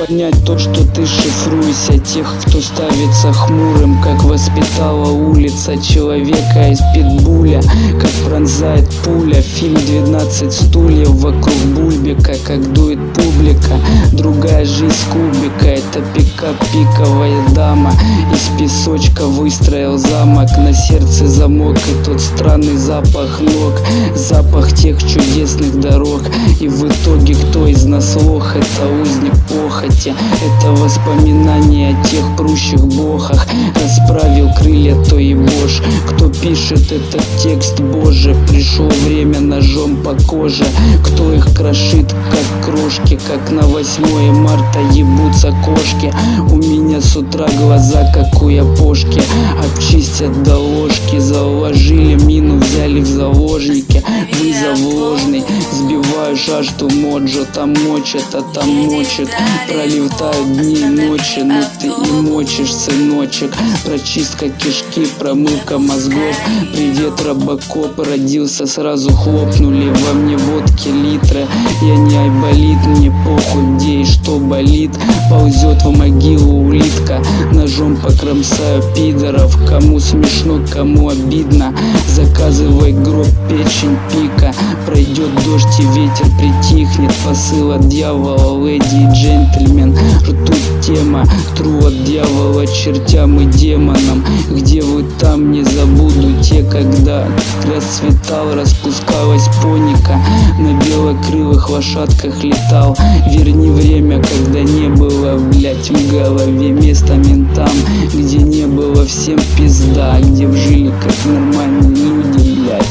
понять то, что ты шифруйся. Тех, кто ставится хмурым, как воспитала улица человека из питбуля, как пронзает пуля. Фильм «12 стульев» вокруг бульбика, как дует публика. Другая жизнь кубика, это пикап, пиковая дама. Из песочка выстроил замок, на сердце замок и тот странный запах ног, запах тех чудесных дорог. И в итоге кто из нас лох? Это узник похоти, это воспоминания о тех прущих бохах. Расправил крылья, то и бож. Кто пишет этот текст, боже? Пришло время ножом по коже. Кто их крошит, как крошки, как на 8 марта ебутся кошки. У меня с утра глаза, как у япошки, обчистят до ложки. Заложили мину, взяли в заложники. Вызов ложный, сбиваю жажду моджо. Там мочат, а там мочат. Пролетают дни и ночи, но ты и мочишь, сыночек. Прочистка кишки, промывка мозгов. Привет, робокоп, родился, сразу хлопнули во мне водки литры. Я не айболит, мне похуй, где и что болит. Ползет в могилу улитка, ножом покромсаю пидоров. Кому смешно, кому обидно, заказывай гроб, печень, пика. Пройдет дождь и ветер притихнет. Посыл от дьявола, леди и джентльмен. Ртуть тема, тру от дьявола чертям и демонам. Где вы там, не забуду те, когда расцветал, распускалась поника. На белокрылых лошадках летал. Верни время, когда не было, блять, в голове места ментам. Где не было всем пизда, где жили как нормальные люди, блять.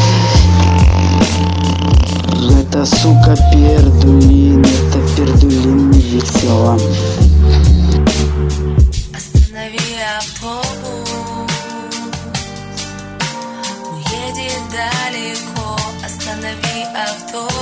Это, сука, пердулин, это пердулин не весела. Останови автобус, уедет далеко. Останови автобус.